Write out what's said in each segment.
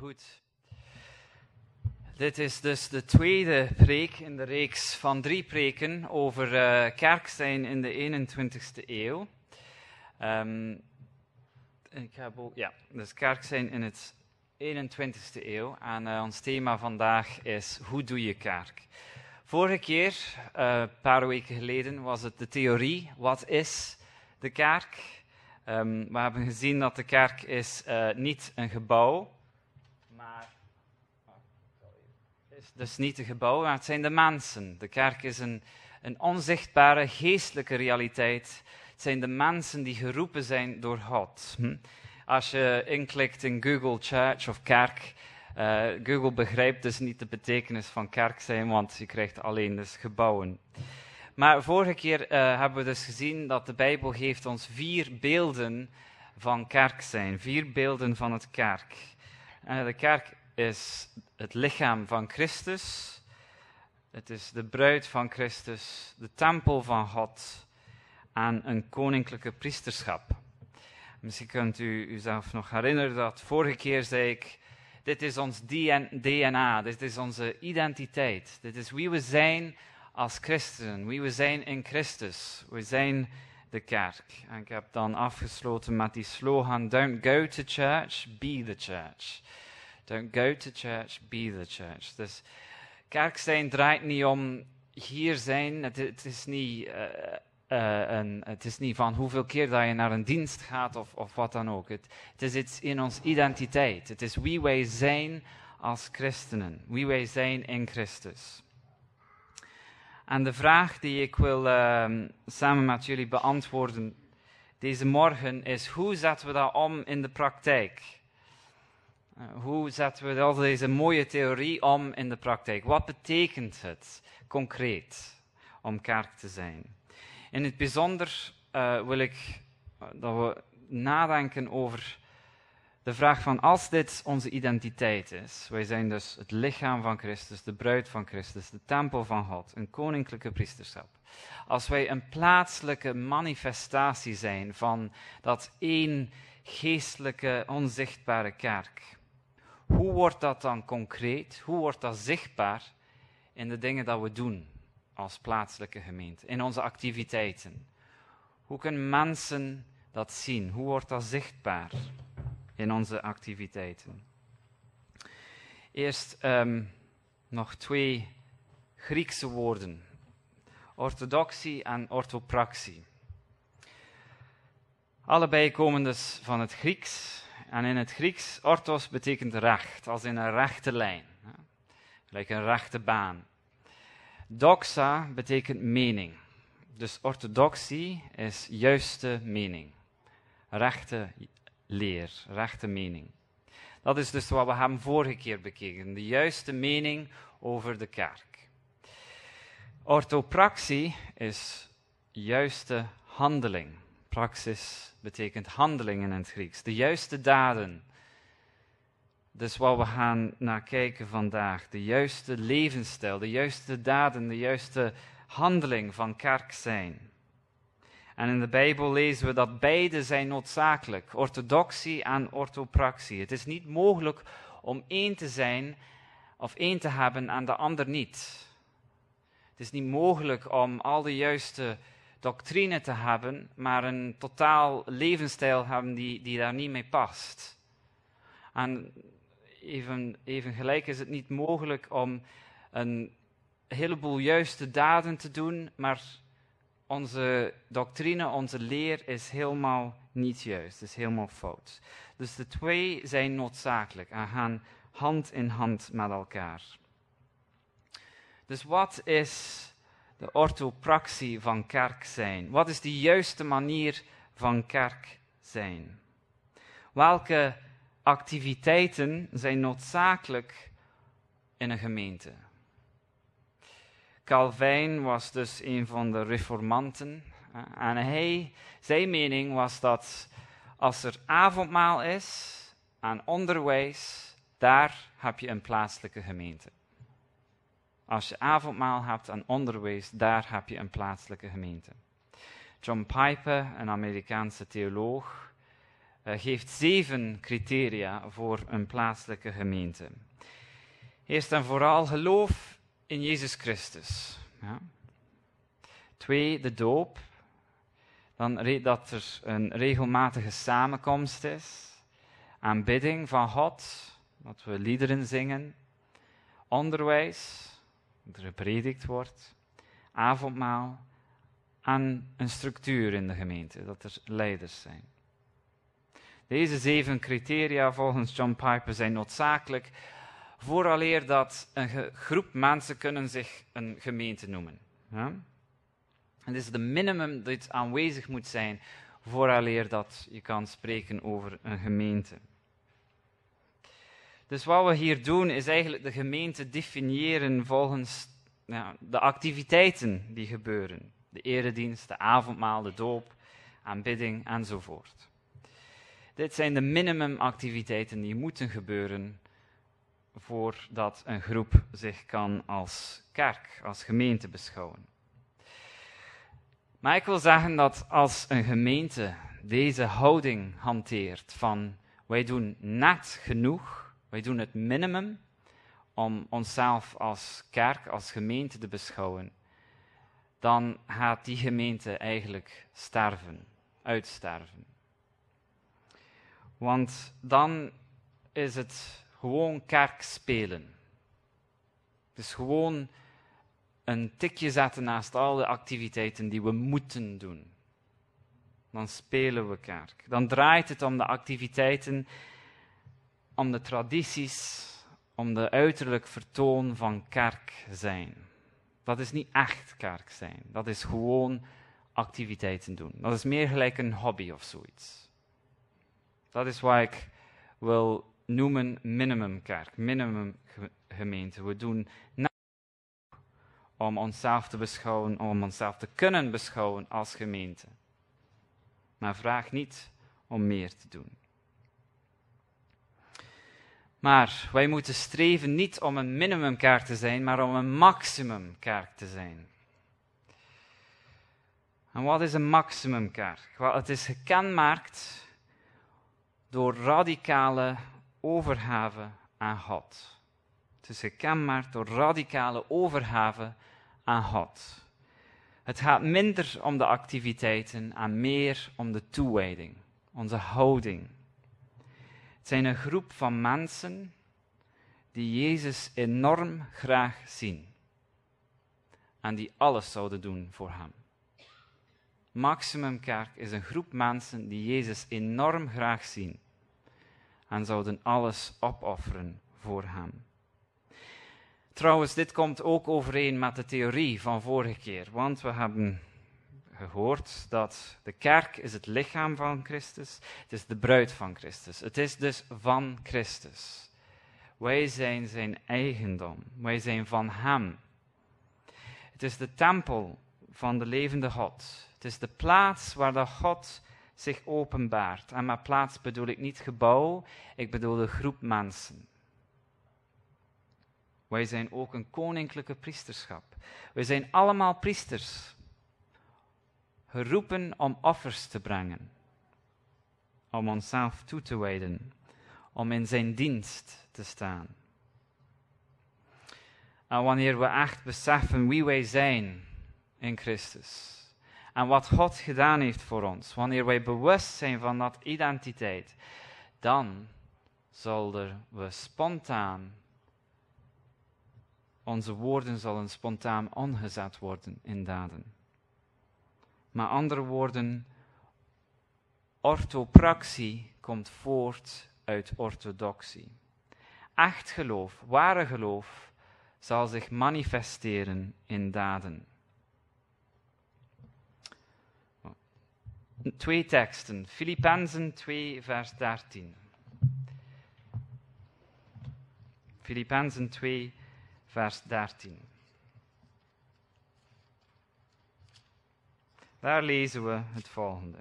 Goed. Dit is dus de tweede preek in de reeks van 3 preken over kerk zijn in de 21ste eeuw. Dus kerk zijn in het 21ste eeuw. En ons thema vandaag is: hoe doe je kerk? Vorige keer, een paar weken geleden, was het de theorie. Wat is de kerk? We hebben gezien dat de kerk is niet een gebouw, dus niet een gebouw, maar het zijn de mensen. De kerk is een onzichtbare geestelijke realiteit. Het zijn de mensen die geroepen zijn door God. Als je inklikt in Google Church of kerk, Google begrijpt dus niet de betekenis van kerk zijn, want je krijgt alleen dus gebouwen. Maar vorige keer hebben we dus gezien dat de Bijbel geeft ons 4 beelden van kerk zijn. 4 beelden van het kerk. De kerk is het lichaam van Christus. Het is de bruid van Christus, de tempel van God en een koninklijke priesterschap. Misschien kunt u uzelf nog herinneren dat vorige keer zei ik: dit is ons DNA, dit is onze identiteit. Dit is wie we zijn als christenen, wie we zijn in Christus. We zijn de kerk. En ik heb dan afgesloten met die slogan: don't go to church, be the church. Don't go to church, be the church. Dus kerk zijn draait niet om hier zijn. Het is niet van hoeveel keer dat je naar een dienst gaat of wat dan ook. Het is iets in onze identiteit. Het is wie wij zijn als christenen. Wie wij zijn in Christus. En de vraag die ik wil samen met jullie beantwoorden deze morgen is: hoe zetten we dat om in de praktijk? Hoe zetten we al deze mooie theorie om in de praktijk? Wat betekent het concreet om kerk te zijn? In het bijzonder wil ik dat we nadenken over de vraag van: als dit onze identiteit is, wij zijn dus het lichaam van Christus, de bruid van Christus, de tempel van God, een koninklijke priesterschap. Als wij een plaatselijke manifestatie zijn van dat één geestelijke, onzichtbare kerk, hoe wordt dat dan concreet? Hoe wordt dat zichtbaar in de dingen dat we doen als plaatselijke gemeente, in onze activiteiten? Hoe kunnen mensen dat zien? Hoe wordt dat zichtbaar in onze activiteiten? Eerst nog 2 Griekse woorden: orthodoxie en orthopraxie. Allebei komen dus van het Grieks. En in het Grieks, orthos betekent recht, als in een rechte lijn. Gelijk een rechte baan. Doxa betekent mening. Dus orthodoxie is juiste mening. Rechte leer, rechte mening. Dat is dus wat we hebben vorige keer bekeken. De juiste mening over de kerk. Orthopraxie is juiste handeling. Praxis betekent handeling in het Grieks. De juiste daden. Dus wat we gaan naar kijken vandaag. De juiste levensstijl, de juiste daden, de juiste handeling van kerk zijn. En in de Bijbel lezen we dat beide zijn noodzakelijk. Orthodoxie en orthopraxie. Het is niet mogelijk om één te zijn of één te hebben en de ander niet. Het is niet mogelijk om al de juiste doctrine te hebben, maar een totaal levensstijl hebben die daar niet mee past. En even gelijk is het niet mogelijk om een heleboel juiste daden te doen, maar onze doctrine, onze leer is helemaal niet juist, is helemaal fout. Dus de 2 zijn noodzakelijk en gaan hand in hand met elkaar. Dus wat is de orthopraxie van kerk zijn? Wat is de juiste manier van kerk zijn? Welke activiteiten zijn noodzakelijk in een gemeente? Calvijn was dus een van de reformanten. En zijn mening was dat als er avondmaal is en onderwijs, daar heb je een plaatselijke gemeente. Als je avondmaal hebt en onderwijs, daar heb je een plaatselijke gemeente. John Piper, een Amerikaanse theoloog, geeft 7 criteria voor een plaatselijke gemeente. Eerst en vooral geloof in Jezus Christus. Ja. 2, de doop. Dan dat er een regelmatige samenkomst is. Aanbidding van God. Dat we liederen zingen. Onderwijs. Dat er gepredikt wordt. Avondmaal. En een structuur in de gemeente. Dat er leiders zijn. Deze 7 criteria volgens John Piper zijn noodzakelijk vooraleer dat een groep mensen kunnen zich een gemeente noemen. Ja? Het is de minimum dat aanwezig moet zijn vooraleer dat je kan spreken over een gemeente. Dus wat we hier doen is eigenlijk de gemeente definiëren volgens de activiteiten die gebeuren. De eredienst, de avondmaal, de doop, aanbidding enzovoort. Dit zijn de minimumactiviteiten die moeten gebeuren voordat een groep zich kan als kerk, als gemeente beschouwen. Maar ik wil zeggen dat als een gemeente deze houding hanteert van wij doen net genoeg, wij doen het minimum om onszelf als kerk, als gemeente te beschouwen, dan gaat die gemeente eigenlijk sterven, uitsterven. Want dan is het gewoon kerk spelen. Het is gewoon een tikje zetten naast al de activiteiten die we moeten doen. Dan spelen we kerk. Dan draait het om de activiteiten, om de tradities, om de uiterlijk vertoon van kerk zijn. Dat is niet echt kerk zijn. Dat is gewoon activiteiten doen. Dat is meer gelijk een hobby of zoiets. Dat is wat ik wil noemen minimumkerk, minimumgemeente. We doen net om onszelf te beschouwen, om onszelf te kunnen beschouwen als gemeente. Maar vraag niet om meer te doen. Maar wij moeten streven niet om een minimumkerk te zijn, maar om een maximumkerk te zijn. En wat is een maximumkerk? Wel, het is gekenmerkt door radicale overgave aan God. Het is gekenmerkt door radicale overgave aan God. Het gaat minder om de activiteiten en meer om de toewijding, onze houding. Het zijn een groep van mensen die Jezus enorm graag zien en die alles zouden doen voor hem. Maximumkerk is een groep mensen die Jezus enorm graag zien en zouden alles opofferen voor hem. Trouwens, dit komt ook overeen met de theorie van vorige keer, want we hebben gehoord dat de kerk is het lichaam van Christus, het is de bruid van Christus. Het is dus van Christus. Wij zijn zijn eigendom, wij zijn van hem. Het is de tempel van de levende God. Het is de plaats waar de God zich openbaart. En met plaats bedoel ik niet gebouw, ik bedoel de groep mensen. Wij zijn ook een koninklijke priesterschap. Wij zijn allemaal priesters. Geroepen om offers te brengen. Om onszelf toe te wijden. Om in zijn dienst te staan. En wanneer we echt beseffen wie wij zijn in Christus. En wat God gedaan heeft voor ons. Wanneer wij bewust zijn van dat identiteit. Dan zullen we spontaan. Onze woorden zullen spontaan omgezet worden in daden. Met andere woorden, orthopraxie komt voort uit orthodoxie. Echt geloof, ware geloof, zal zich manifesteren in daden. 2 teksten, Filippenzen 2 vers 13. Filippenzen 2 vers 13. Daar lezen we het volgende.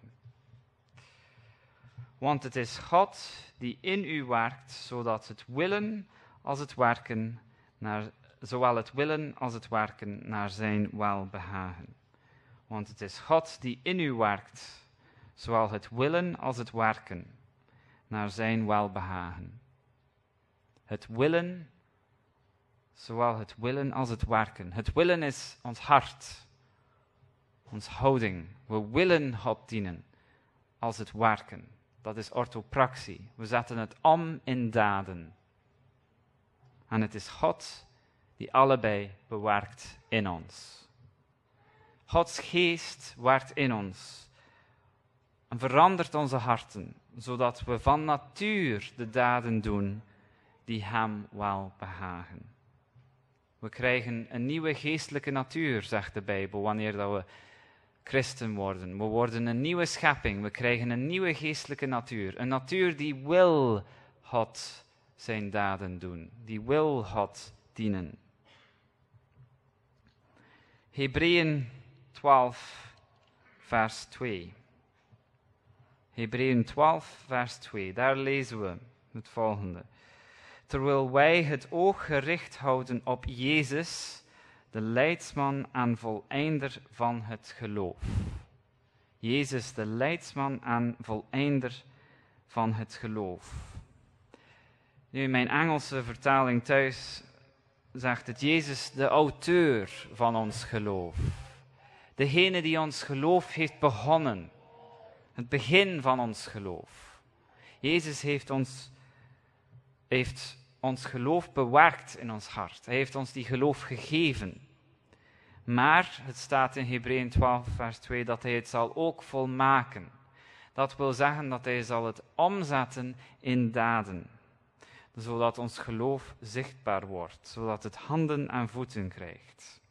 Want het is God die in u werkt, zodat het willen als het werken zowel het willen als het werken naar zijn welbehagen. Want het is God die in u werkt, zowel het willen als het werken naar zijn welbehagen. Het willen, zowel het willen als het werken. Het willen is ons hart, onze houding. We willen God dienen, als het werken. Dat is orthopraxie. We zetten het om in daden. En het is God die allebei bewerkt in ons. Gods geest werkt in ons en verandert onze harten, zodat we van natuur de daden doen die hem wel behagen. We krijgen een nieuwe geestelijke natuur, zegt de Bijbel, wanneer dat we christen worden. We worden een nieuwe schepping, we krijgen een nieuwe geestelijke natuur. Een natuur die wil God zijn daden doen, die wil God dienen. Hebreeën 12, vers 2. Hebreeën 12, vers 2. Daar lezen we het volgende. Terwijl wij het oog gericht houden op Jezus, de leidsman en voleinder van het geloof. Jezus, de leidsman en voleinder van het geloof. Nu, in mijn Engelse vertaling thuis zegt het Jezus, de auteur van ons geloof. Degene die ons geloof heeft begonnen. Het begin van ons geloof. Jezus heeft ons geloof bewerkt in ons hart. Hij heeft ons die geloof gegeven. Maar het staat in Hebreeën 12, vers 2, dat hij het zal ook volmaken. Dat wil zeggen dat hij zal het omzetten in daden. Zodat ons geloof zichtbaar wordt. Zodat het handen en voeten krijgt.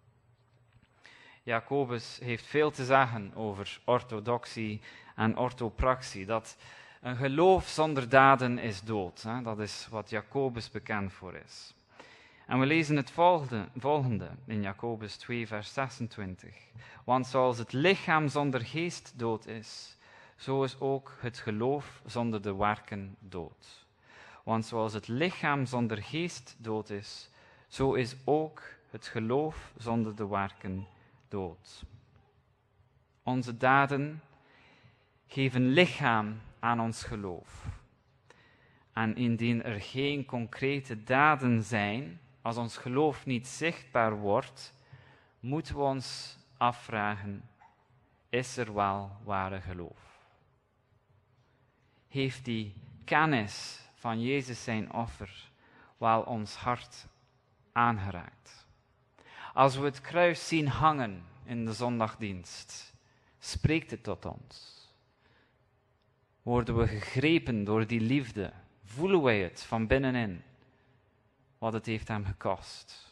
Jacobus heeft veel te zeggen over orthodoxie en orthopraxie. Dat een geloof zonder daden is dood. Hè? Dat is wat Jacobus bekend voor is. En we lezen het volgende in Jacobus 2, vers 26. Want zoals het lichaam zonder geest dood is, zo is ook het geloof zonder de werken dood. Want zoals het lichaam zonder geest dood is, zo is ook het geloof zonder de werken dood. Onze daden geven lichaam aan ons geloof. En indien er geen concrete daden zijn, als ons geloof niet zichtbaar wordt, moeten we ons afvragen, is er wel ware geloof? Heeft die kennis van Jezus zijn offer wel ons hart aangeraakt? Als we het kruis zien hangen in de zondagdienst, spreekt het tot ons. Worden we gegrepen door die liefde? Voelen wij het van binnenin? Wat het heeft hem gekost?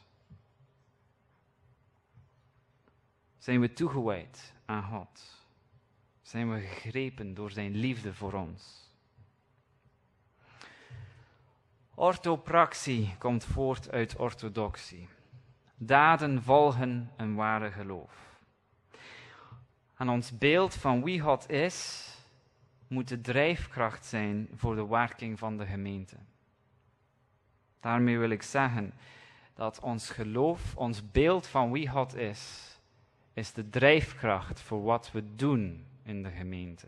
Zijn we toegewijd aan God? Zijn we gegrepen door zijn liefde voor ons? Orthopraxie komt voort uit orthodoxie. Daden volgen een ware geloof. En ons beeld van wie God is, moet de drijfkracht zijn voor de werking van de gemeente. Daarmee wil ik zeggen dat ons geloof, ons beeld van wie God is de drijfkracht voor wat we doen in de gemeente.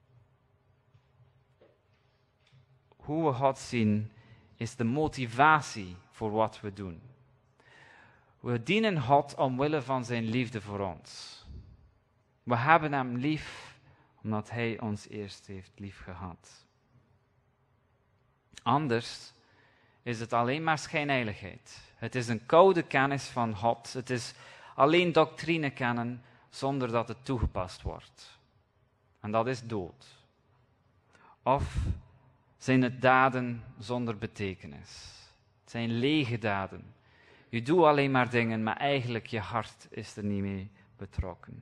Hoe we God zien, is de motivatie voor wat we doen. We dienen God omwille van zijn liefde voor ons. We hebben hem lief omdat hij ons eerst heeft lief gehad. Anders is het alleen maar schijnheiligheid. Het is een koude kennis van God. Het is alleen doctrine kennen zonder dat het toegepast wordt. En dat is dood. Of zijn het daden zonder betekenis? Het zijn lege daden. Je doet alleen maar dingen, maar eigenlijk je hart is er niet mee betrokken.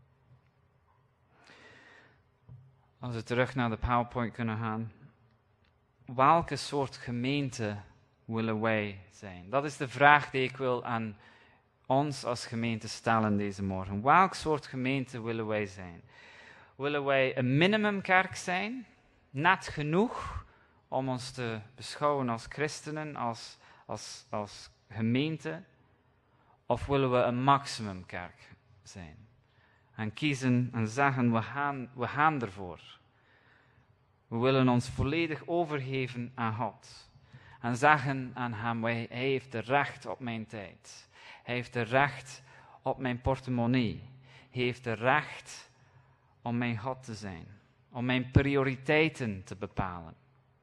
Als we terug naar de PowerPoint kunnen gaan. Welke soort gemeente willen wij zijn? Dat is de vraag die ik wil aan ons als gemeente stellen deze morgen. Welk soort gemeente willen wij zijn? Willen wij een minimumkerk zijn? Net genoeg om ons te beschouwen als christenen, als gemeente? Of willen we een maximumkerk zijn? En kiezen en zeggen, we gaan ervoor. We willen ons volledig overgeven aan God. En zeggen aan hem, hij heeft de recht op mijn tijd. Hij heeft de recht op mijn portemonnee. Hij heeft de recht om mijn God te zijn. Om mijn prioriteiten te bepalen.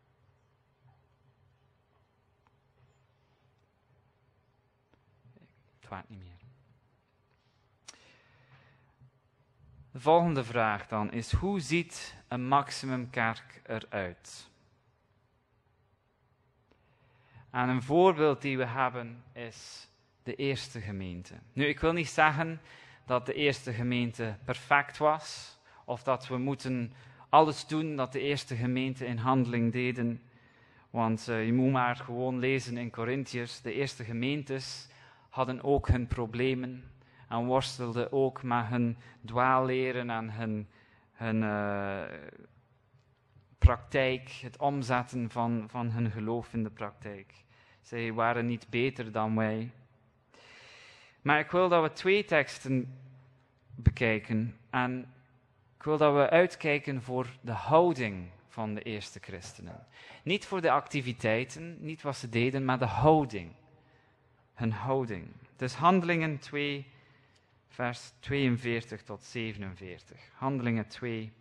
Het waard niet meer. De volgende vraag dan is, hoe ziet een maximumkerk eruit? En een voorbeeld die we hebben is de eerste gemeente. Nu, ik wil niet zeggen dat de eerste gemeente perfect was, of dat we moeten alles doen dat de eerste gemeente in Handeling deden. Want je moet maar gewoon lezen in Korintiërs, de eerste gemeentes hadden ook hun problemen en worstelden ook met hun dwaalleren en hun praktijk, het omzetten van hun geloof in de praktijk. Zij waren niet beter dan wij. Maar ik wil dat we 2 teksten bekijken en ik wil dat we uitkijken voor de houding van de eerste christenen. Niet voor de activiteiten, niet wat ze deden, maar de houding. Hun houding. Dus Handelingen 2, vers 42 tot 47. Handelingen 2.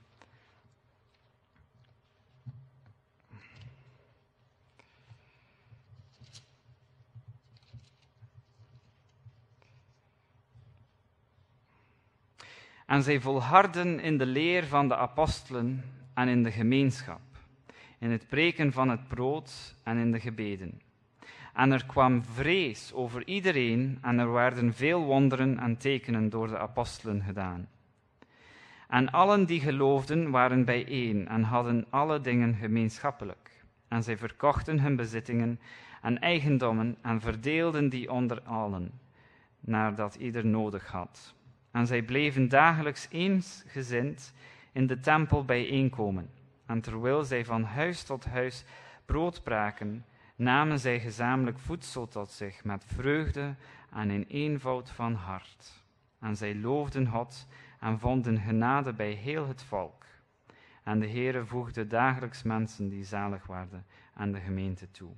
En zij volharden in de leer van de apostelen en in de gemeenschap, in het breken van het brood en in de gebeden. En er kwam vrees over iedereen en er werden veel wonderen en tekenen door de apostelen gedaan. En allen die geloofden waren bijeen en hadden alle dingen gemeenschappelijk. En zij verkochten hun bezittingen en eigendommen en verdeelden die onder allen, naardat ieder nodig had. En zij bleven dagelijks eensgezind in de tempel bijeenkomen. En terwijl zij van huis tot huis brood braken, namen zij gezamenlijk voedsel tot zich met vreugde en in eenvoud van hart. En zij loofden God en vonden genade bij heel het volk. En de Heere voegde dagelijks mensen die zalig werden aan de gemeente toe.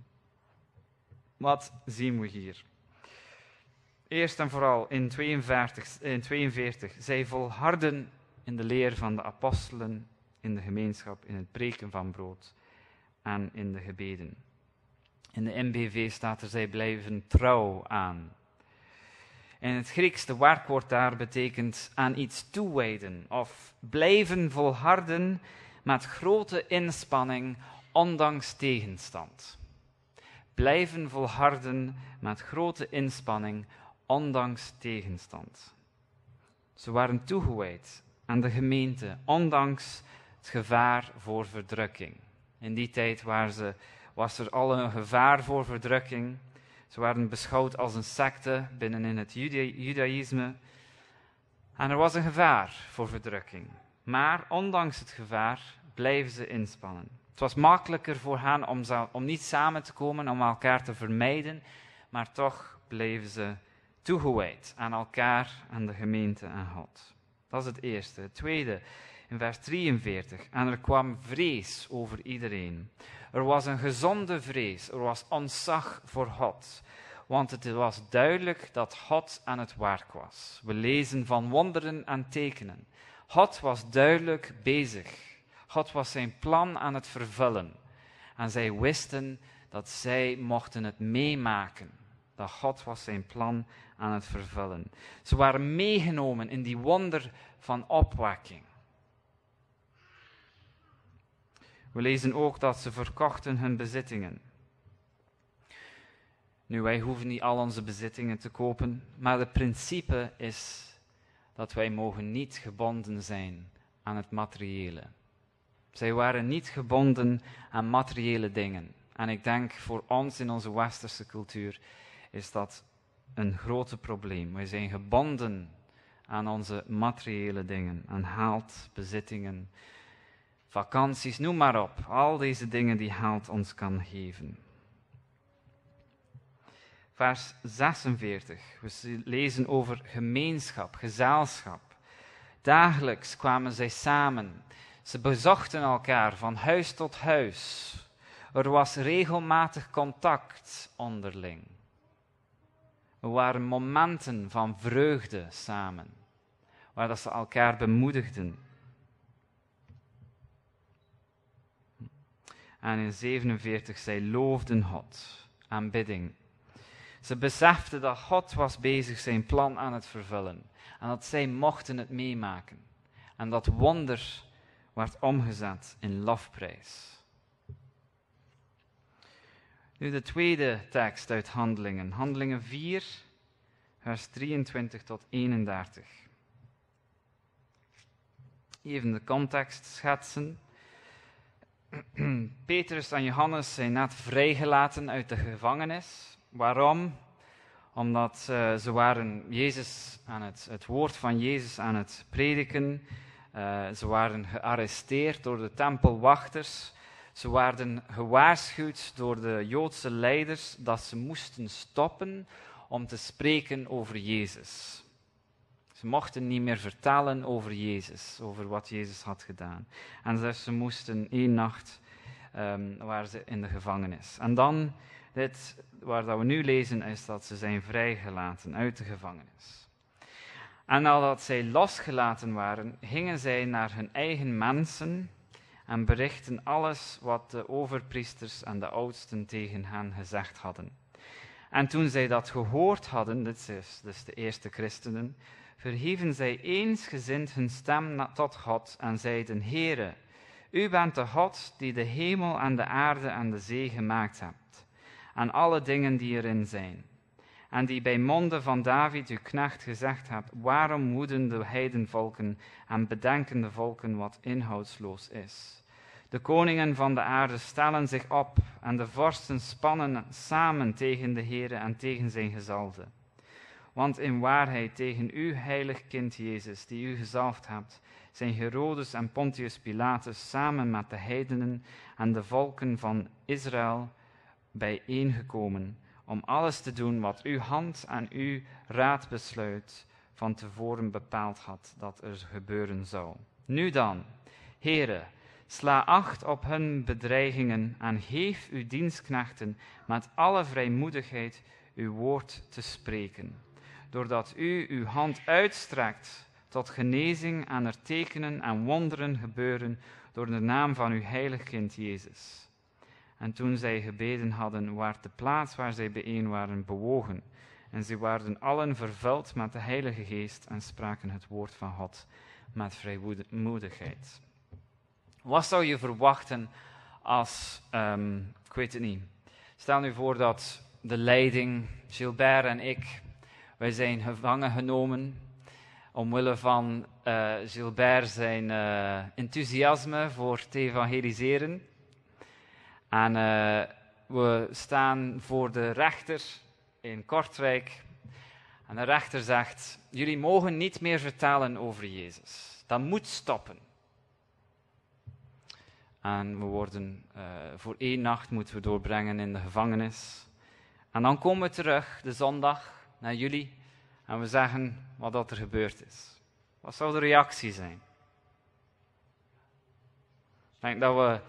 Wat zien we hier? Eerst en vooral in 42, zij volharden in de leer van de apostelen, in de gemeenschap, in het breken van brood en in de gebeden. In de NBV staat er, zij blijven trouw aan. In het Grieks, de werkwoord daar betekent aan iets toewijden of blijven volharden met grote inspanning, ondanks tegenstand. Blijven volharden met grote inspanning, ondanks tegenstand. Ze waren toegewijd aan de gemeente, ondanks het gevaar voor verdrukking. In die tijd was er al een gevaar voor verdrukking. Ze waren beschouwd als een secte binnenin het judaïsme. En er was een gevaar voor verdrukking. Maar ondanks het gevaar blijven ze inspannen. Het was makkelijker voor hen om niet samen te komen, om elkaar te vermijden, maar toch bleven ze toegewijd aan elkaar, aan de gemeente en God. Dat is het eerste. Het tweede, in vers 43. En er kwam vrees over iedereen. Er was een gezonde vrees, er was ontzag voor God. Want het was duidelijk dat God aan het werk was. We lezen van wonderen en tekenen. God was duidelijk bezig. God was zijn plan aan het vervullen. En zij wisten dat zij mochten het meemaken. Dat God was zijn plan aan het vervullen. Ze waren meegenomen in die wonder van opwekking. We lezen ook dat ze verkochten hun bezittingen. Nu, wij hoeven niet al onze bezittingen te kopen, maar het principe is dat wij mogen niet gebonden zijn aan het materiële. Zij waren niet gebonden aan materiële dingen. En ik denk voor ons in onze westerse cultuur is dat een groot probleem. Wij zijn gebonden aan onze materiële dingen, aan geld, bezittingen, vakanties, noem maar op. Al deze dingen die geld ons kan geven. Vers 46. We lezen over gemeenschap, gezelschap. Dagelijks kwamen zij samen. Ze bezochten elkaar van huis tot huis. Er was regelmatig contact onderling. Er waren momenten van vreugde samen, waar dat ze elkaar bemoedigden. En in 47, zij loofden God, aanbidding. Ze beseften dat God was bezig zijn plan aan het vervullen. En dat zij mochten het meemaken. En dat wonder werd omgezet in lofprijs. Nu de tweede tekst uit Handelingen. Handelingen 4, vers 23 tot 31. Even de context schetsen. Petrus en Johannes zijn net vrijgelaten uit de gevangenis. Waarom? Omdat ze waren het woord van Jezus aan het prediken. Ze waren gearresteerd door de tempelwachters. Ze werden gewaarschuwd door de Joodse leiders dat ze moesten stoppen om te spreken over Jezus. Ze mochten niet meer vertellen over Jezus, over wat Jezus had gedaan. En dus ze moesten 1 nacht waren ze in de gevangenis. En dan, waar dat we nu lezen, is dat ze zijn vrijgelaten uit de gevangenis. En nadat zij losgelaten waren, gingen zij naar hun eigen mensen en berichten alles wat de overpriesters en de oudsten tegen hen gezegd hadden. En toen zij dat gehoord hadden, dit is dus de eerste christenen, verhieven zij eensgezind hun stem tot God en zeiden: Heere, u bent de God die de hemel en de aarde en de zee gemaakt hebt, en alle dingen die erin zijn. En die bij monden van David uw knecht gezegd hebt: waarom woeden de heidenvolken en bedenken de volken wat inhoudsloos is? De koningen van de aarde stellen zich op en de vorsten spannen samen tegen de Heere en tegen zijn gezalfde. Want in waarheid tegen uw heilig kind Jezus, die u gezalfd hebt, zijn Herodes en Pontius Pilatus samen met de heidenen en de volken van Israël bijeengekomen, om alles te doen wat uw hand en uw raadbesluit van tevoren bepaald had dat er gebeuren zou. Nu dan, Heere, sla acht op hun bedreigingen en geef uw dienstknechten met alle vrijmoedigheid uw woord te spreken, doordat u uw hand uitstrekt tot genezing en er tekenen en wonderen gebeuren door de naam van uw heilig kind Jezus. En toen zij gebeden hadden, werd de plaats waar zij bijeen waren bewogen. En zij werden allen vervuld met de Heilige Geest en spraken het woord van God met vrijmoedigheid. Wat zou je verwachten als, ik weet het niet, stel nu voor dat de leiding, Gilbert en ik, wij zijn gevangen genomen omwille van Gilbert zijn enthousiasme voor het evangeliseren. En we staan voor de rechter in Kortrijk. En de rechter zegt: jullie mogen niet meer vertellen over Jezus. Dat moet stoppen. En we worden voor 1 nacht moeten we doorbrengen in de gevangenis. En dan komen we terug de zondag naar jullie en we zeggen wat dat er gebeurd is. Wat zou de reactie zijn? Ik denk dat we...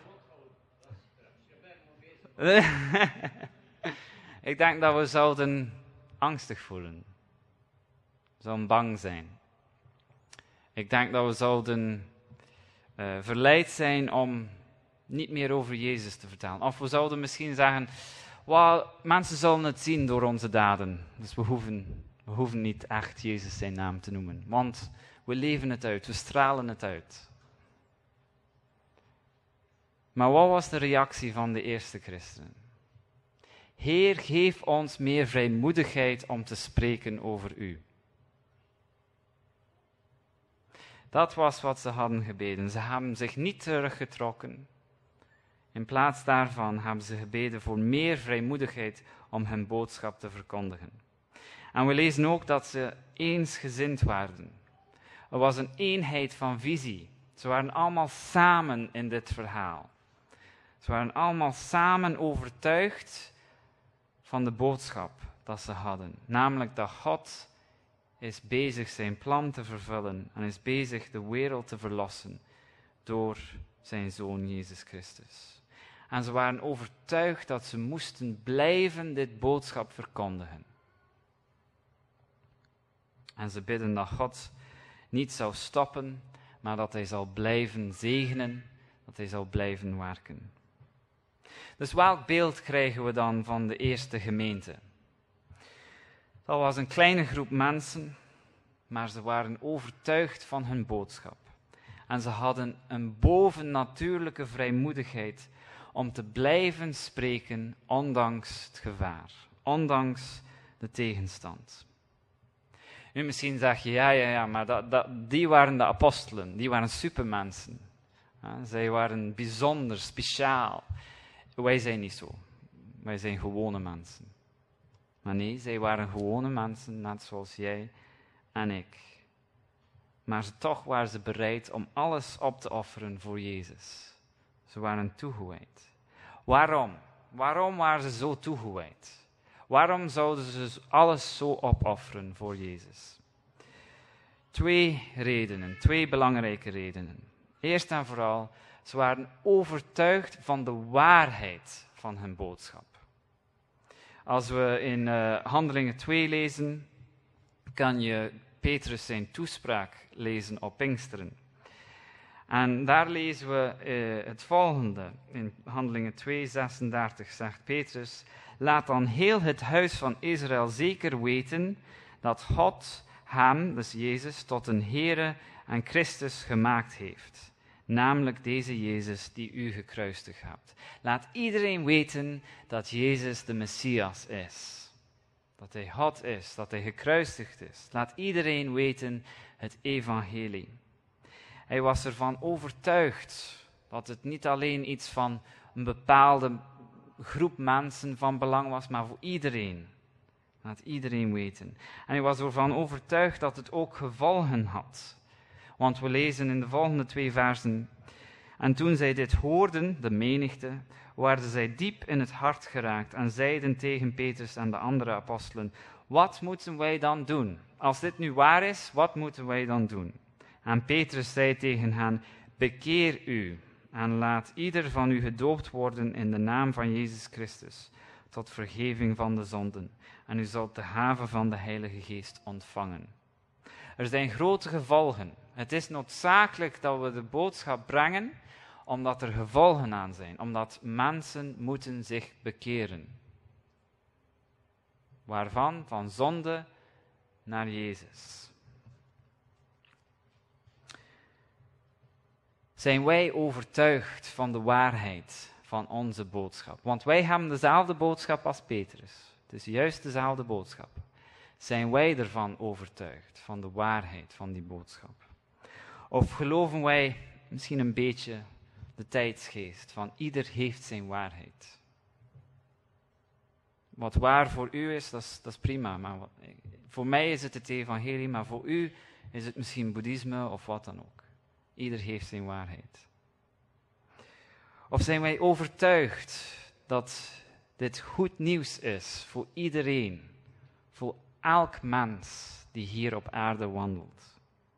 Ik denk dat we zouden angstig voelen. Zouden bang zijn. Ik denk dat we zouden verleid zijn om niet meer over Jezus te vertellen. Of we zouden misschien zeggen: well, mensen zullen het zien door onze daden. Dus we hoeven niet echt Jezus zijn naam te noemen. Want we leven het uit, we stralen het uit. Maar wat was de reactie van de eerste christenen? Heer, geef ons meer vrijmoedigheid om te spreken over u. Dat was wat ze hadden gebeden. Ze hebben zich niet teruggetrokken. In plaats daarvan hebben ze gebeden voor meer vrijmoedigheid om hun boodschap te verkondigen. En we lezen ook dat ze eensgezind waren. Er was een eenheid van visie. Ze waren allemaal samen in dit verhaal. Ze waren allemaal samen overtuigd van de boodschap dat ze hadden. Namelijk dat God is bezig zijn plan te vervullen en is bezig de wereld te verlossen door zijn Zoon Jezus Christus. En ze waren overtuigd dat ze moesten blijven dit boodschap verkondigen. En ze bidden dat God niet zou stoppen, maar dat hij zal blijven zegenen, dat hij zal blijven werken. Dus welk beeld krijgen we dan van de eerste gemeente? Dat was een kleine groep mensen, maar ze waren overtuigd van hun boodschap. En ze hadden een bovennatuurlijke vrijmoedigheid om te blijven spreken, ondanks het gevaar, ondanks de tegenstand. Nu, misschien zeg je, ja, maar die waren de apostelen, die waren supermensen. Ja, zij waren bijzonder, speciaal. Wij zijn niet zo. Wij zijn gewone mensen. Maar nee, zij waren gewone mensen, net zoals jij en ik. Maar toch waren ze bereid om alles op te offeren voor Jezus. Ze waren toegewijd. Waarom? Waarom waren ze zo toegewijd? Waarom zouden ze alles zo opofferen voor Jezus? 2 redenen, 2 belangrijke redenen. Eerst en vooral, ze waren overtuigd van de waarheid van hun boodschap. Als we in Handelingen 2 lezen, kan je Petrus zijn toespraak lezen op Pinksteren. En daar lezen we het volgende. In Handelingen 2:36 zegt Petrus: laat dan heel het huis van Israël zeker weten dat God hem, dus Jezus, tot een Heere en Christus gemaakt heeft. Namelijk deze Jezus die u gekruisigd hebt. Laat iedereen weten dat Jezus de Messias is. Dat hij God is, dat hij gekruisigd is. Laat iedereen weten het evangelie. Hij was ervan overtuigd dat het niet alleen iets van een bepaalde groep mensen van belang was, maar voor iedereen. Laat iedereen weten. En hij was ervan overtuigd dat het ook gevolgen had. Want we lezen in de volgende 2 versen: en toen zij dit hoorden, de menigte, waren zij diep in het hart geraakt en zeiden tegen Petrus en de andere apostelen: wat moeten wij dan doen? Als dit nu waar is, wat moeten wij dan doen? En Petrus zei tegen hen: bekeer u en laat ieder van u gedoopt worden in de naam van Jezus Christus, tot vergeving van de zonden. En u zult de gave van de Heilige Geest ontvangen. Er zijn grote gevolgen. Het is noodzakelijk dat we de boodschap brengen, omdat er gevolgen aan zijn. Omdat mensen moeten zich bekeren. Waarvan? Van zonde naar Jezus. Zijn wij overtuigd van de waarheid van onze boodschap? Want wij hebben dezelfde boodschap als Petrus. Het is juist dezelfde boodschap. Zijn wij ervan overtuigd, van de waarheid van die boodschap? Of geloven wij misschien een beetje de tijdsgeest van ieder heeft zijn waarheid? Wat waar voor u is, dat is prima. Maar voor mij is het evangelie, maar voor u is het misschien boeddhisme of wat dan ook. Ieder heeft zijn waarheid. Of zijn wij overtuigd dat dit goed nieuws is voor iedereen, voor elk mens die hier op aarde wandelt?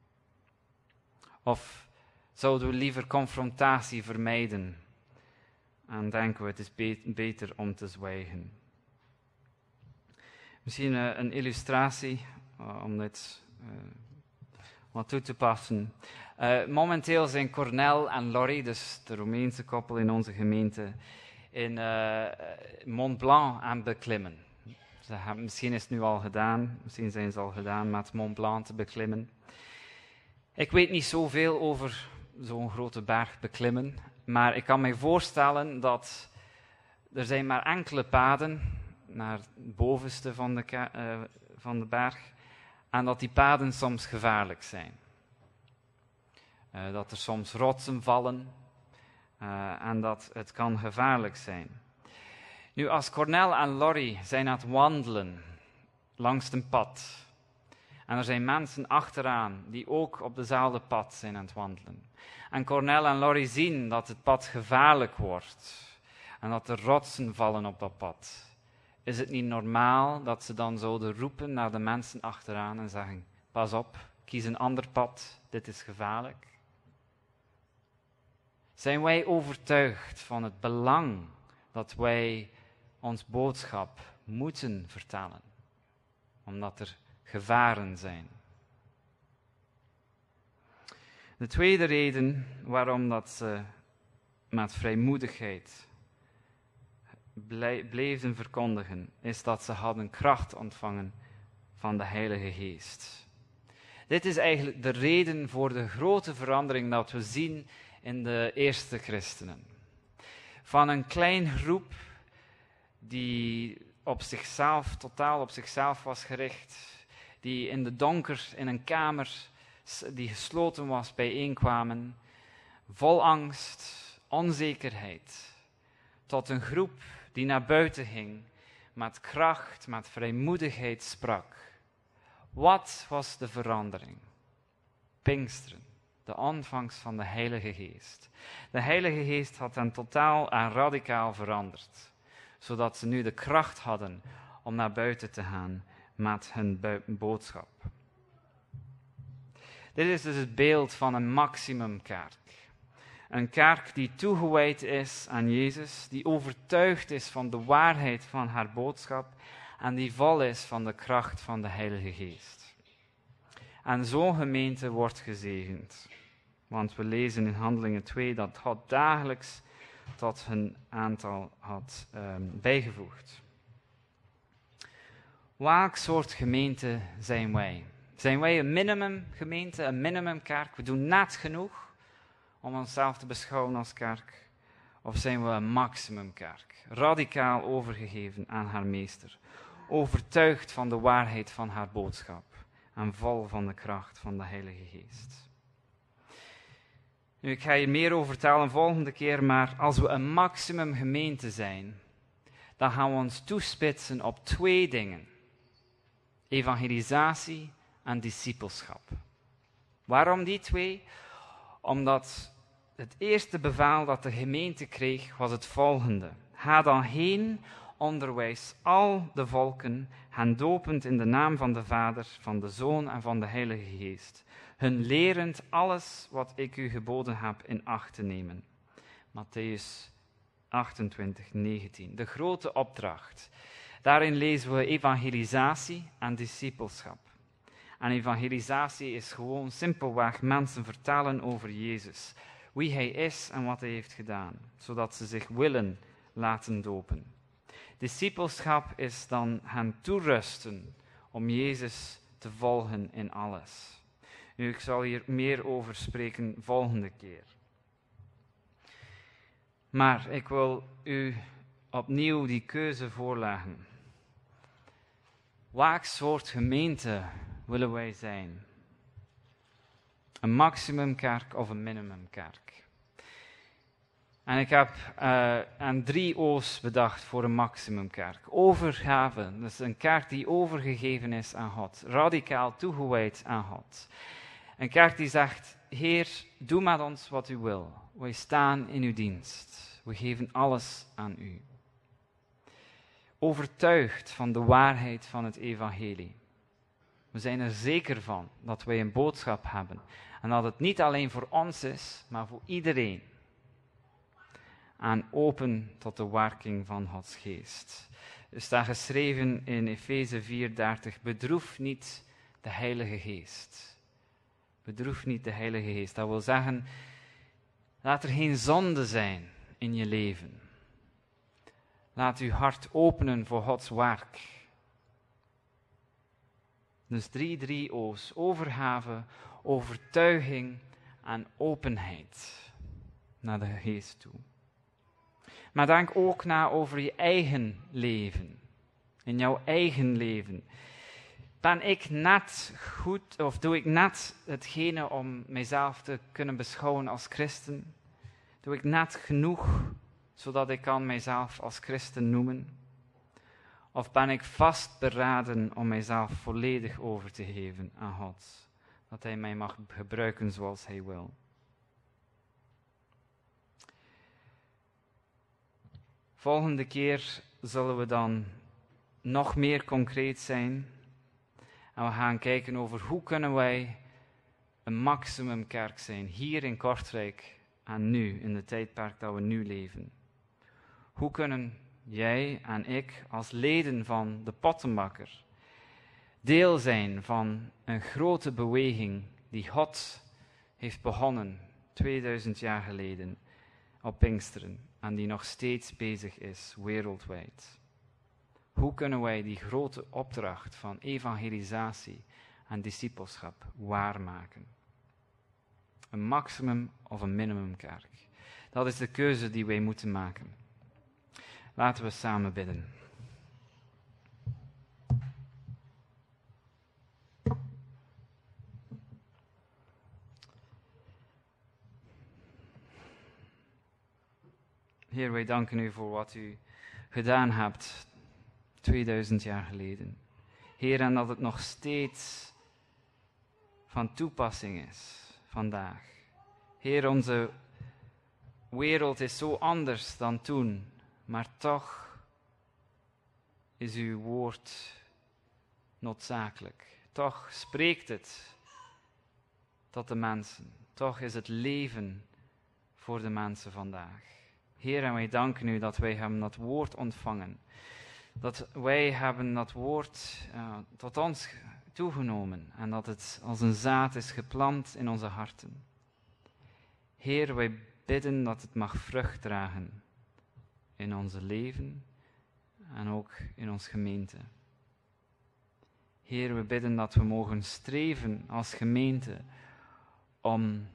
Of zouden we liever confrontatie vermijden en denken we het is beter om te zwijgen? Misschien een illustratie om dit wat toe te passen. Momenteel zijn Cornel en Lori, dus de Roemeense koppel in onze gemeente, in Mont Blanc aan het beklimmen. Misschien is het nu al gedaan, misschien zijn ze al gedaan met Mont Blanc te beklimmen. Ik weet niet zoveel over zo'n grote berg beklimmen, maar ik kan me voorstellen dat er zijn maar enkele paden naar het bovenste van de berg en dat die paden soms gevaarlijk zijn. Dat er soms rotsen vallen en dat het kan gevaarlijk zijn. Nu, als Cornel en Lori zijn aan het wandelen langs een pad. En er zijn mensen achteraan die ook op dezelfde pad zijn aan het wandelen. En Cornel en Lori zien dat het pad gevaarlijk wordt. En dat er rotsen vallen op dat pad. Is het niet normaal dat ze dan zouden roepen naar de mensen achteraan en zeggen: pas op, kies een ander pad, dit is gevaarlijk? Zijn wij overtuigd van het belang dat wij ons boodschap moeten vertellen? Omdat er gevaren zijn. De tweede reden waarom dat ze met vrijmoedigheid bleven verkondigen, is dat ze hadden kracht ontvangen van de Heilige Geest. Dit is eigenlijk de reden voor de grote verandering dat we zien in de eerste christenen. Van een klein groep die totaal op zichzelf was gericht, die in de donker in een kamer die gesloten was bijeenkwamen, vol angst, onzekerheid, tot een groep die naar buiten ging, met kracht, met vrijmoedigheid sprak. Wat was de verandering? Pinksteren, de ontvangst van de Heilige Geest. De Heilige Geest had hen totaal en radicaal veranderd, zodat ze nu de kracht hadden om naar buiten te gaan met hun boodschap. Dit is dus het beeld van een maximumkerk. Een kerk die toegewijd is aan Jezus, die overtuigd is van de waarheid van haar boodschap en die vol is van de kracht van de Heilige Geest. En zo'n gemeente wordt gezegend. Want we lezen in Handelingen 2 dat God dagelijks tot hun aantal had bijgevoegd. Welk soort gemeente zijn wij? Zijn wij een minimumgemeente, een minimumkerk? We doen net genoeg om onszelf te beschouwen als kerk? Of zijn we een maximumkerk, radicaal overgegeven aan haar meester, overtuigd van de waarheid van haar boodschap en vol van de kracht van de Heilige Geest? Nu, ik ga hier meer over vertellen volgende keer, maar als we een maximumgemeente zijn, dan gaan we ons toespitsen op 2 dingen. Evangelisatie en discipelschap. Waarom die 2? Omdat het eerste bevel dat de gemeente kreeg, was het volgende. Ga dan heen, onderwijs al de volken, hen dopend in de naam van de Vader, van de Zoon en van de Heilige Geest, hun lerend alles wat ik u geboden heb in acht te nemen. Mattheüs 28:19. De grote opdracht. Daarin lezen we evangelisatie en discipelschap. En evangelisatie is gewoon simpelweg mensen vertellen over Jezus. Wie hij is en wat hij heeft gedaan. Zodat ze zich willen laten dopen. Discipelschap is dan hen toerusten om Jezus te volgen in alles. Nu, ik zal hier meer over spreken volgende keer. Maar ik wil u opnieuw die keuze voorleggen. Welk soort gemeente willen wij zijn? Een maximumkerk of een minimumkerk? En ik heb aan 3 O's bedacht voor een maximumkerk. Overgave, dus een kerk die overgegeven is aan God. Radicaal toegewijd aan God. Een kerk die zegt, Heer, doe met ons wat u wil. Wij staan in uw dienst. We geven alles aan u. Overtuigd van de waarheid van het evangelie. We zijn er zeker van dat wij een boodschap hebben. En dat het niet alleen voor ons is, maar voor iedereen. En open tot de werking van Gods geest. Er staat geschreven in Efeze 4:30, bedroef niet de Heilige Geest. Bedroef niet de Heilige Geest. Dat wil zeggen, laat er geen zonde zijn in je leven. Laat uw hart openen voor Gods werk. Dus 3 O's. Overgave, overtuiging en openheid naar de Geest toe. Maar denk ook na over je eigen leven. In jouw eigen leven. Ben ik net goed, of doe ik net hetgene om mijzelf te kunnen beschouwen als christen? Doe ik net genoeg, zodat ik kan mijzelf als christen noemen? Of ben ik vastberaden om mijzelf volledig over te geven aan God? Dat Hij mij mag gebruiken zoals Hij wil. Volgende keer zullen we dan nog meer concreet zijn. En we gaan kijken over hoe kunnen wij een maximumkerk zijn hier in Kortrijk en nu, in de tijdperk dat we nu leven? Hoe kunnen jij en ik als leden van de Pottenbakker deel zijn van een grote beweging die God heeft begonnen 2000 jaar geleden op Pinksteren en die nog steeds bezig is wereldwijd? Hoe kunnen wij die grote opdracht van evangelisatie en discipelschap waarmaken? Een maximum of een minimumkerk? Dat is de keuze die wij moeten maken. Laten we samen bidden. Heer, wij danken u voor wat u gedaan hebt 2000 jaar geleden. Heer, en dat het nog steeds van toepassing is vandaag. Heer, onze wereld is zo anders dan toen, maar toch is uw woord noodzakelijk. Toch spreekt het tot de mensen. Toch is het leven voor de mensen vandaag. Heer, en wij danken u dat wij hebben dat woord ontvangen. Dat wij hebben dat woord tot ons toegenomen en dat het als een zaad is geplant in onze harten. Heer, wij bidden dat het mag vrucht dragen in onze leven en ook in onze gemeente. Heer, we bidden dat we mogen streven als gemeente om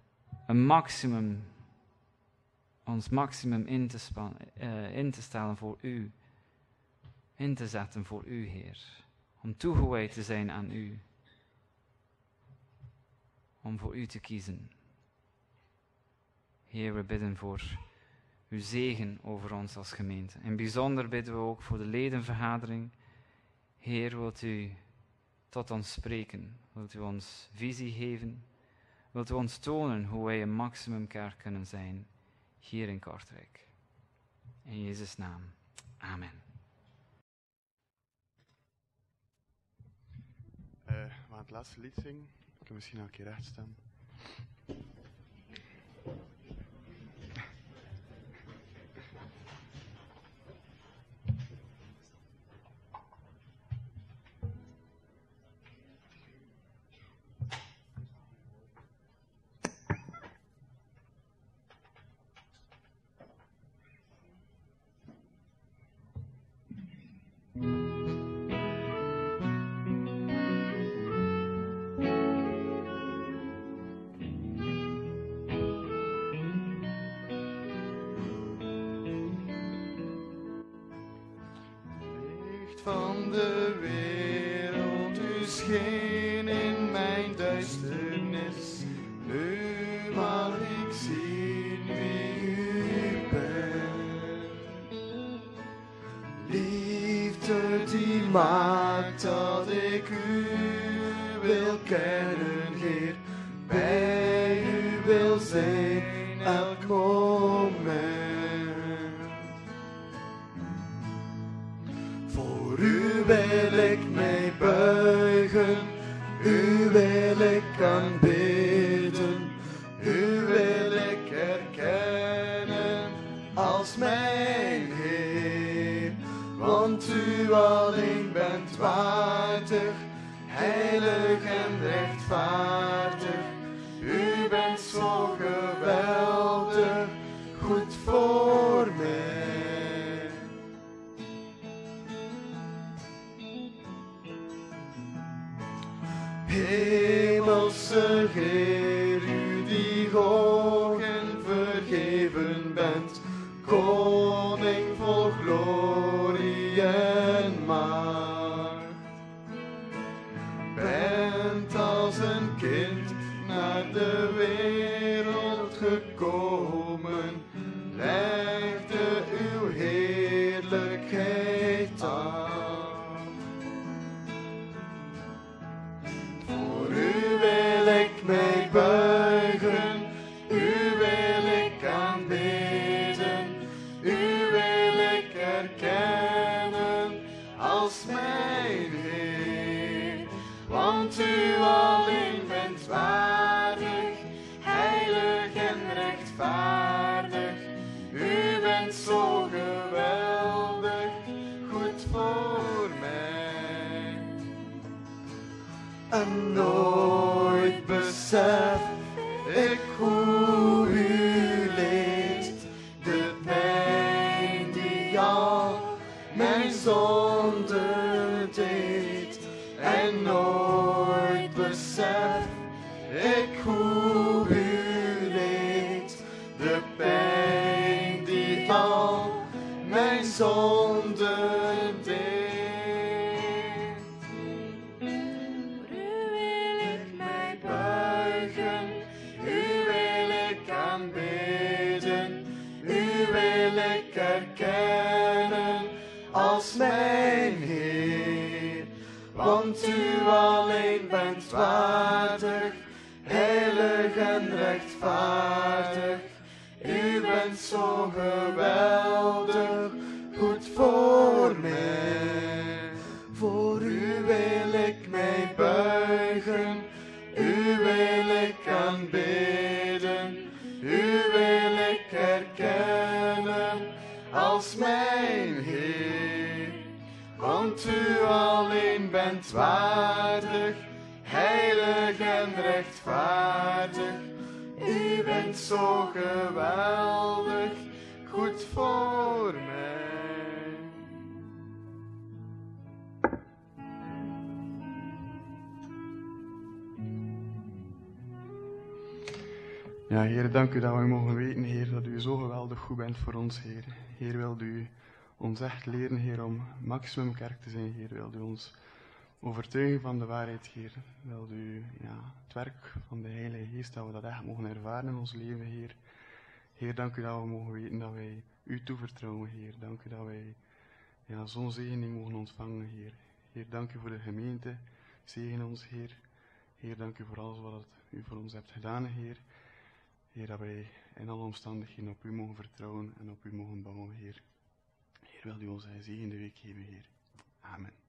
ons maximum in te stellen voor u, in te zetten voor u, Heer. Om toegewijd te zijn aan u. Om voor u te kiezen. Heer, we bidden voor uw zegen over ons als gemeente. In bijzonder bidden we ook voor de ledenvergadering. Heer, wilt u tot ons spreken? Wilt u ons visie geven? Wilt u ons tonen hoe wij een maximumkerk kunnen zijn hier in Kortrijk? In Jezus' naam. Amen. We gaan het laatste lied zingen. Ik kan misschien een keer recht staan. Van de wereld, u scheen in mijn duisternis. Nu mag ik zien wie u bent. Liefde die maakt dat ik u wil kennen, Heer. Bij u wil zijn elk moment. U wil ik mij buigen, u wil ik aanbidden, u wil ik erkennen als mijn Heer. Want u alleen bent waardig, heilig en rechtvaardig. U bent zo geweldig, goed voor mij. Hemelse Heer, u die hoog en vergeven bent, koning vol glorie en macht. Bent als een kind naar de wereld gekomen, legde uw heerlijkheid aan. Mij buigen, u wil ik aanbidden, u wil ik erkennen als mijn Heer. Want u alleen bent waardig, heilig en rechtvaardig. En nooit besef ik hoe u leeft, de pijn die al mijn zonde deed. En nooit besef ik hoe u leeft, de pijn die al mijn zonde deed. U wil ik mij buigen, u wil ik aanbidden, u wil ik erkennen als mijn Heer. Want u alleen bent waardig, heilig en rechtvaardig. U bent zo geweldig, goed voor mij. Voor u wil ik mij buigen, u wil ik aanbidden, u wil ik erkennen als mijn Heer. Want u alleen bent waardig, heilig en rechtvaardig. U bent zo geweldig, goed voor mij. Ja, Heer, dank u dat we mogen weten, Heer, dat u zo geweldig goed bent voor ons, Heer. Heer, wilt u ons echt leren, Heer, om maximum kerk te zijn, Heer. Wilt u ons overtuigen van de waarheid, Heer. Wilt u het werk van de Heilige Geest, dat we dat echt mogen ervaren in ons leven, Heer. Heer, dank u dat we mogen weten dat wij u toevertrouwen, Heer. Dank u dat wij zo'n zegening mogen ontvangen, Heer. Heer, dank u voor de gemeente. Zegen ons, Heer. Heer, dank u voor alles wat u voor ons hebt gedaan, Heer. Heer, dat wij in alle omstandigheden op u mogen vertrouwen en op u mogen bouwen, Heer. Heer, wil u ons een zegende week geven, Heer. Amen.